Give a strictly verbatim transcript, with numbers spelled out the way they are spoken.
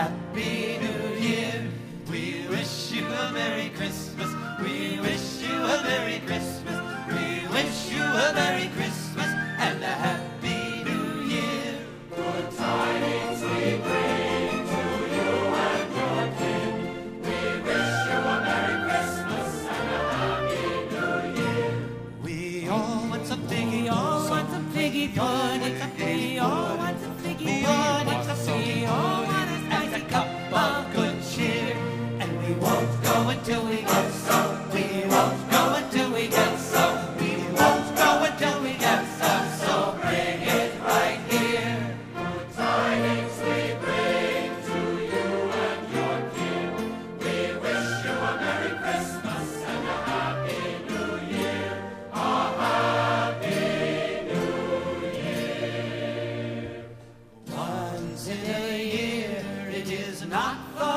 Happy New Year. We wish you a Merry Christmas. We wish you a Merry Christmas. We wish you a Merry Christmas and a Happy New Year. Good tidings we bring to you and your kin. We wish you a Merry Christmas and a Happy New Year. We all want some figgy, all want some figgy pudding. We all want some figgy pudding. We all want a nice cup of good cheer. And we won't go until we get some. We won't go until we get some. We won't go until we get some. So bring it right here. Good tidings we bring to you and your kin. We wish you a Merry Christmas and a Happy New Year. A Happy New Year. Once in a year, it is not for